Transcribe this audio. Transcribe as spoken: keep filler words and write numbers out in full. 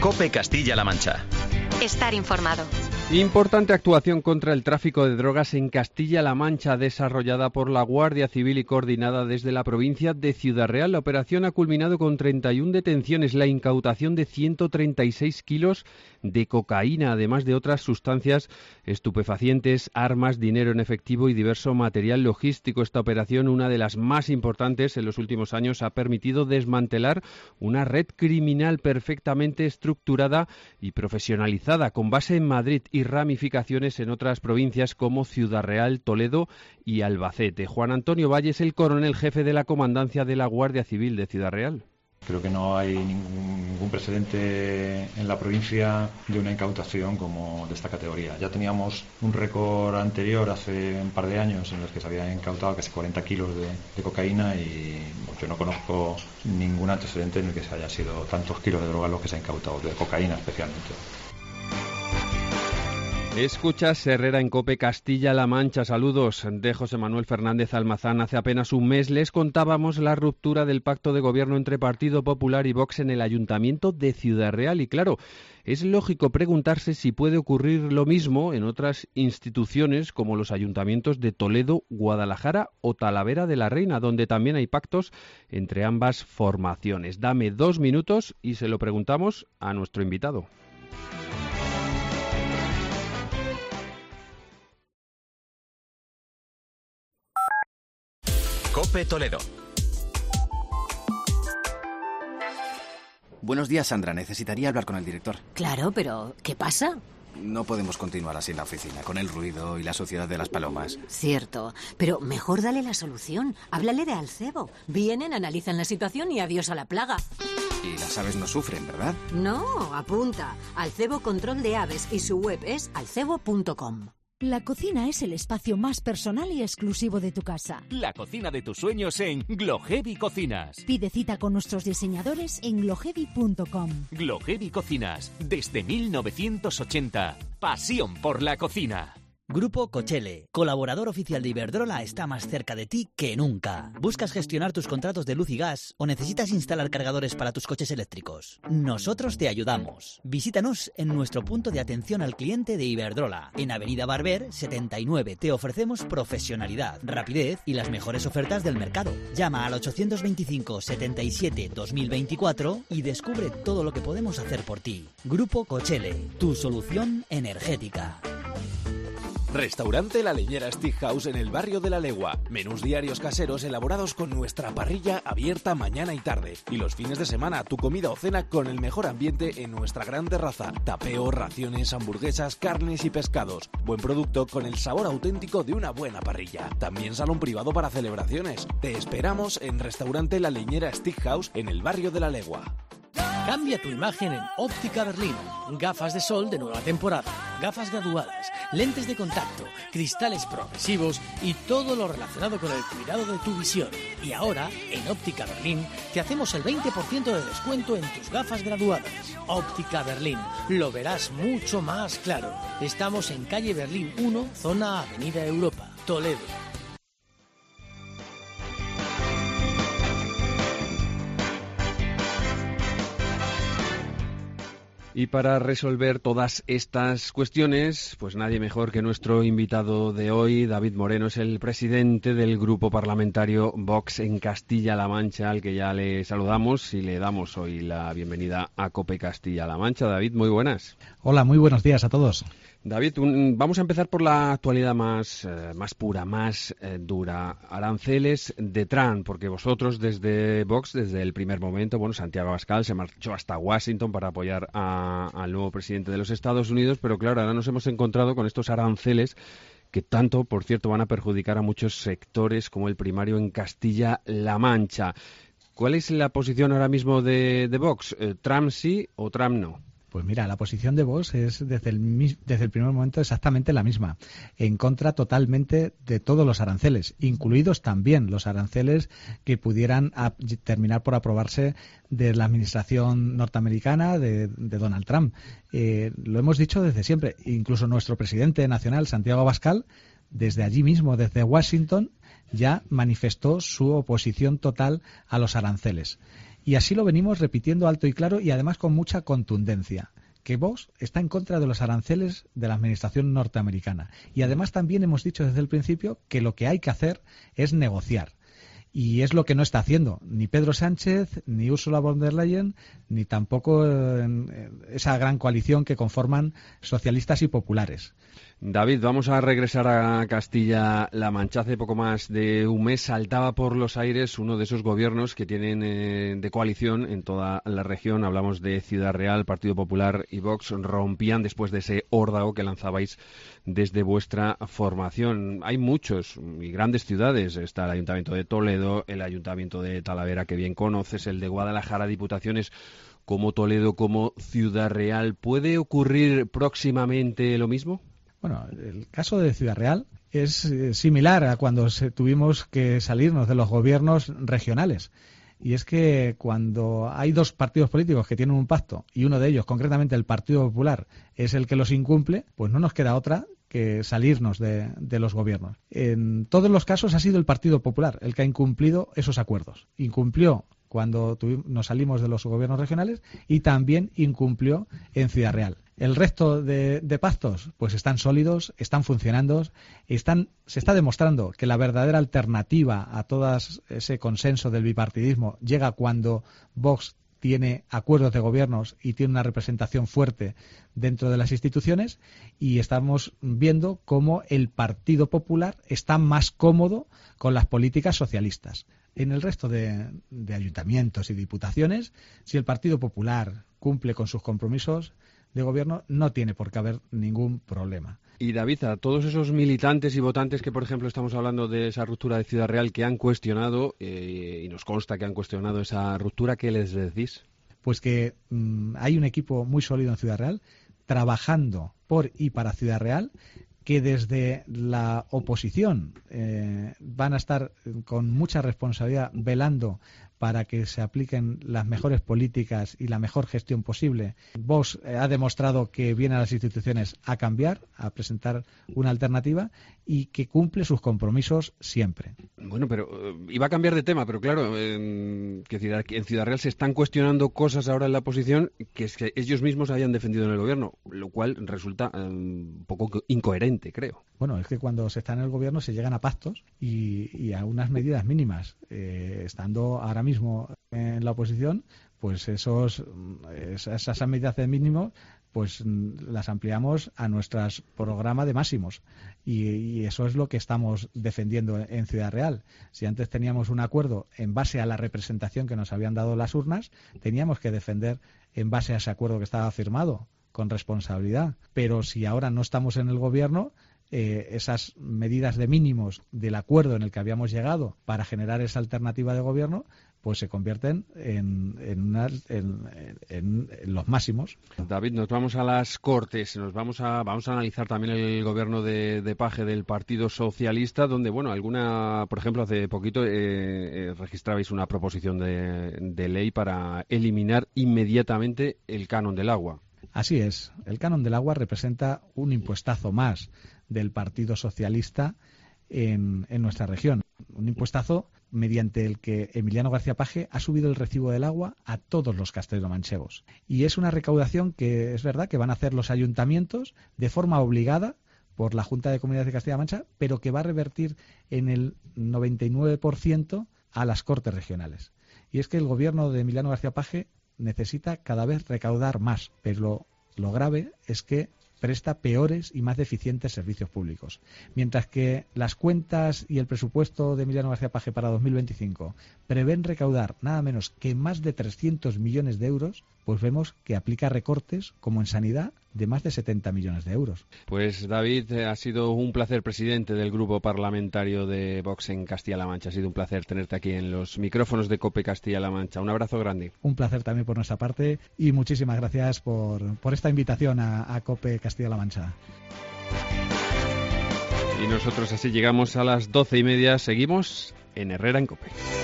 COPE Castilla-La Mancha. Estar informado. Importante actuación contra el tráfico de drogas en Castilla-La Mancha, desarrollada por la Guardia Civil y coordinada desde la provincia de Ciudad Real. La operación ha culminado con treinta y una detenciones, la incautación de ciento treinta y seis kilos de cocaína, además de otras sustancias estupefacientes, armas, dinero en efectivo y diverso material logístico. Esta operación, una de las más importantes en los últimos años, ha permitido desmantelar una red criminal perfectamente estructurada y profesionalizada, con base en Madrid y ramificaciones en otras provincias como Ciudad Real, Toledo y Albacete. Juan Antonio Valle es el coronel jefe de la comandancia de la Guardia Civil de Ciudad Real. Creo que no hay ningún, ningún precedente en la provincia de una incautación como de esta categoría. Ya teníamos un récord anterior hace un par de años en los que se habían incautado casi cuarenta kilos de, de cocaína y yo no conozco ningún antecedente en el que se haya sido tantos kilos de droga los que se han incautado, de cocaína especialmente. Escuchas Herrera en COPE Castilla-La Mancha. Saludos de José Manuel Fernández Almazán. Hace apenas un mes les contábamos la ruptura del pacto de gobierno entre Partido Popular y Vox en el Ayuntamiento de Ciudad Real. Y claro, es lógico preguntarse si puede ocurrir lo mismo en otras instituciones como los ayuntamientos de Toledo, Guadalajara o Talavera de la Reina, donde también hay pactos entre ambas formaciones. Dame dos minutos y se lo preguntamos a nuestro invitado. COPE Toledo. Buenos días, Sandra. Necesitaría hablar con el director. Claro, pero ¿qué pasa? No podemos continuar así en la oficina, con el ruido y la suciedad de las palomas. Cierto, pero mejor dale la solución. Háblale de Alcebo. Vienen, analizan la situación y adiós a la plaga. Y las aves no sufren, ¿verdad? No, apunta. Alcebo Control de Aves y su web es alcebo punto com. La cocina es el espacio más personal y exclusivo de tu casa. La cocina de tus sueños en Glohevi Cocinas. Pide cita con nuestros diseñadores en glohevi punto com. Glohevi Cocinas, desde mil novecientos ochenta. Pasión por la cocina. Grupo Cochele, colaborador oficial de Iberdrola, está más cerca de ti que nunca. ¿Buscas gestionar tus contratos de luz y gas o necesitas instalar cargadores para tus coches eléctricos? Nosotros te ayudamos. Visítanos en nuestro punto de atención al cliente de Iberdrola. En Avenida Barber setenta y nueve te ofrecemos profesionalidad, rapidez y las mejores ofertas del mercado. Llama al ochocientos veinticinco setenta y siete dos mil veinticuatro y descubre todo lo que podemos hacer por ti. Grupo Cochele, tu solución energética. Restaurante La Leñera Steakhouse en el barrio de La Legua. Menús diarios caseros elaborados con nuestra parrilla abierta mañana y tarde. Y los fines de semana, tu comida o cena con el mejor ambiente en nuestra gran terraza. Tapeo, raciones, hamburguesas, carnes y pescados. Buen producto con el sabor auténtico de una buena parrilla. También salón privado para celebraciones. Te esperamos en Restaurante La Leñera Steakhouse en el barrio de La Legua. Cambia tu imagen en Óptica Berlín. Gafas de sol de nueva temporada, gafas graduadas, lentes de contacto, cristales progresivos y todo lo relacionado con el cuidado de tu visión. Y ahora, en Óptica Berlín, te hacemos el veinte por ciento de descuento en tus gafas graduadas. Óptica Berlín, lo verás mucho más claro. Estamos en calle Berlín uno, zona Avenida Europa, Toledo. Y para resolver todas estas cuestiones, pues nadie mejor que nuestro invitado de hoy. David Moreno es el presidente del grupo parlamentario Vox en Castilla-La Mancha, al que ya le saludamos y le damos hoy la bienvenida a COPE Castilla-La Mancha. David, muy buenas. Hola, muy buenos días a todos. David, un, vamos a empezar por la actualidad más, eh, más pura, más eh, dura. Aranceles de Trump, porque vosotros desde Vox, desde el primer momento, bueno, Santiago Abascal se marchó hasta Washington para apoyar a, al nuevo presidente de los Estados Unidos, pero claro, ahora nos hemos encontrado con estos aranceles que tanto, por cierto, van a perjudicar a muchos sectores como el primario en Castilla-La Mancha. ¿Cuál es la posición ahora mismo de, de Vox? Eh, ¿Trump sí o Trump no? Pues mira, la posición de Vox es desde el, desde el primer momento exactamente la misma, en contra totalmente de todos los aranceles, incluidos también los aranceles que pudieran a, terminar por aprobarse de la administración norteamericana de, de Donald Trump. Eh, lo hemos dicho desde siempre, incluso nuestro presidente nacional, Santiago Abascal, desde allí mismo, desde Washington, ya manifestó su oposición total a los aranceles. Y así lo venimos repitiendo alto y claro y además con mucha contundencia, que Vox está en contra de los aranceles de la administración norteamericana. Y además también hemos dicho desde el principio que lo que hay que hacer es negociar. Y es lo que no está haciendo ni Pedro Sánchez, ni Ursula von der Leyen, ni tampoco eh, esa gran coalición que conforman socialistas y populares. David, vamos a regresar a Castilla-La Mancha. Hace poco más de un mes saltaba por los aires uno de esos gobiernos que tienen eh, de coalición en toda la región. Hablamos de Ciudad Real, Partido Popular y Vox. Rompían después de ese órdago que lanzabais desde vuestra formación. Hay muchos y grandes ciudades. Está el Ayuntamiento de Toledo, el Ayuntamiento de Talavera, que bien conoces, el de Guadalajara, diputaciones como Toledo, como Ciudad Real. ¿Puede ocurrir próximamente lo mismo? Bueno, el caso de Ciudad Real es eh, similar a cuando se, tuvimos que salirnos de los gobiernos regionales. Y es que cuando hay dos partidos políticos que tienen un pacto y uno de ellos, concretamente el Partido Popular, es el que los incumple, pues no nos queda otra que salirnos de, de los gobiernos. En todos los casos ha sido el Partido Popular el que ha incumplido esos acuerdos. Incumplió cuando tuvimos, nos salimos de los gobiernos regionales y también incumplió en Ciudad Real. El resto de, de pactos pues están sólidos, están funcionando, están, se está demostrando que la verdadera alternativa a todo ese consenso del bipartidismo llega cuando Vox tiene acuerdos de gobiernos y tiene una representación fuerte dentro de las instituciones, y estamos viendo cómo el Partido Popular está más cómodo con las políticas socialistas. En el resto de, de ayuntamientos y diputaciones, si el Partido Popular cumple con sus compromisos de gobierno, no tiene por qué haber ningún problema. Y David, a todos esos militantes y votantes que, por ejemplo, estamos hablando de esa ruptura de Ciudad Real, que han cuestionado, eh, y nos consta que han cuestionado esa ruptura, ¿qué les decís? Pues que mmm, hay un equipo muy sólido en Ciudad Real, trabajando por y para Ciudad Real, que desde la oposición eh, van a estar con mucha responsabilidad velando para que se apliquen las mejores políticas y la mejor gestión posible. Vox eh, ha demostrado que viene a las instituciones a cambiar, a presentar una alternativa y que cumple sus compromisos siempre. Bueno, pero eh, iba a cambiar de tema, pero claro, eh, que ciudad, en Ciudad Real se están cuestionando cosas ahora en la oposición que, es que ellos mismos hayan defendido en el gobierno, lo cual resulta eh, un poco incoherente, creo. Bueno, es que cuando se está en el gobierno se llegan a pactos y, y a unas medidas mínimas. Eh, estando ahora mismo en la oposición, pues esos esas, esas medidas de mínimo pues las ampliamos a nuestro programa de máximos. Y, y eso es lo que estamos defendiendo en Ciudad Real. Si antes teníamos un acuerdo en base a la representación que nos habían dado las urnas, teníamos que defender en base a ese acuerdo que estaba firmado, con responsabilidad. Pero si ahora no estamos en el gobierno, Eh, esas medidas de mínimos del acuerdo en el que habíamos llegado para generar esa alternativa de gobierno, pues se convierten en, en, una, en, en, en los máximos. David, nos vamos a las Cortes, nos vamos a vamos a analizar también el gobierno de, de Paje del Partido Socialista, donde, bueno, alguna, por ejemplo, hace poquito eh, eh, registrabais una proposición de, de ley para eliminar inmediatamente el canon del agua. Así es, el canon del agua representa un impuestazo más del Partido Socialista en, en nuestra región. Un impuestazo mediante el que Emiliano García Paje ha subido el recibo del agua a todos los castellanomanchegos. Y es una recaudación que es verdad que van a hacer los ayuntamientos de forma obligada por la Junta de Comunidades de Castilla-La Mancha, pero que va a revertir en el noventa y nueve por ciento a las Cortes regionales. Y es que el gobierno de Emiliano García Paje necesita cada vez recaudar más, pero lo, lo grave es que presta peores y más deficientes servicios públicos. Mientras que las cuentas y el presupuesto de Emiliano García Paje para dos mil veinticinco prevén recaudar nada menos que más de trescientos millones de euros, pues vemos que aplica recortes, como en sanidad, de más de setenta millones de euros. Pues David, ha sido un placer, presidente del Grupo Parlamentario de Vox en Castilla-La Mancha. Ha sido un placer tenerte aquí en los micrófonos de COPE Castilla-La Mancha. Un abrazo grande. Un placer también por nuestra parte y muchísimas gracias por, por esta invitación a, a COPE Castilla-La Mancha. Y nosotros así llegamos a las doce y media. Seguimos en Herrera en COPE.